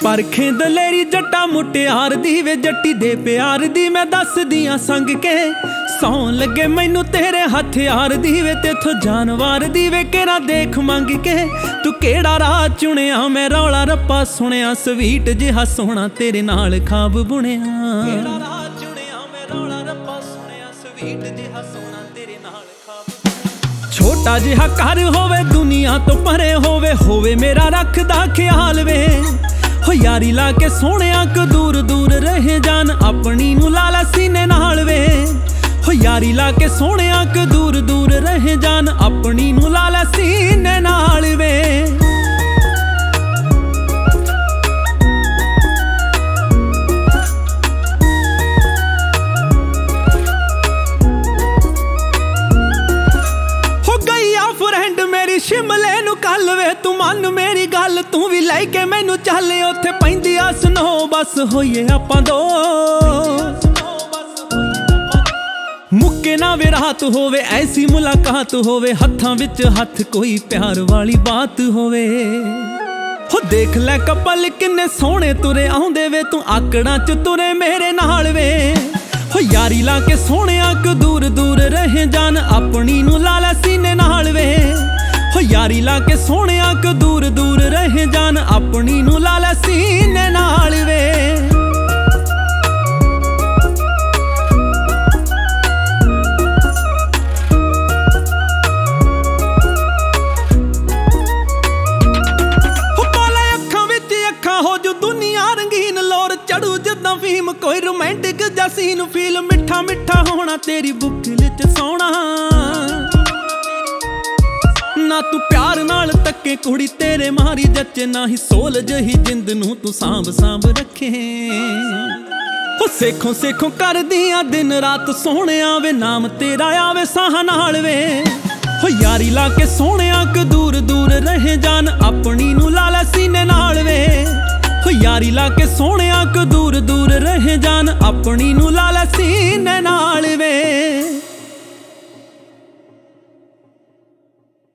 परखे दलेरी जट्टा मुटियार दी वे जट्टी दे प्यार दी मैं दसदियां संग के सौन लगे मैनू तेरे हथियार दी वे तेथों जानवर दी वे केरा देख मंग के तू केड़ा राह चुनिया मैं रौला रप्पा सुनिया स्वीट जिहा सोहना तेरे नाल खाब बुनिया केड़ा राह चुनिया मैं रौला रप्पा सुनिया स्वीट जिहा सोहना तेरे नाल खाब छोटा जिहा घर होवे दुनिया तो परे होवे मेरा रखदा ख्याल वे हो यारी ला के सोहणिया को दूर दूर रहे जान अपनी नू लाला सीने नाल वे हो यारी ला के सोहणिया को दूर दूर रहे जान अपनी नू लाला सीने नाल वे फ्रेंड मेरी शिमले नू कल वे तू मन मेरी गल तू भी लैके मैनू चल उत्थे पैंदी आ स्नो बस होइए आपां दो मुक्के ना वे रात होवे ऐसी मुलाकात होवे हत्थां विच हत्थ कोई प्यार वाली बात होवे हो देख लै कपल किन्ने सोहणे तुरे आउंदे वे तू आकड़ां च तुरे मेरे नाल वे हो यारी ला के सोहणिया को दूर दूर रहे जान अपनी नू लाला सीने नाल वे हो यारी ला के सोहणिया को दूर दूर रहे जान अपनी नू लाला सीने नाल वे हो जो दुनिया रंगीन लोर चढ़ू जदा फीम कोई रोमांटिक जा सीन फील मिठा मिठा होना तेरी बुकल च सोना ना तू प्यार नाल तके कुड़ी तेरे मारी जचे ना ही सोल जही जिंद नू तू सांभ सांभ रखे हो सेखों सेखों कर दिया दिन रात सोहणे आवे नाम तेरा आवे साह नाल वे हो यारी ला के सोहणिया को दूर दूर रहे जान अपनी नू लाला सीने नाल वे हो यारी ला के सोहणिया को दूर दूर रहे जान अपनी नू लाला सीने नाल वे।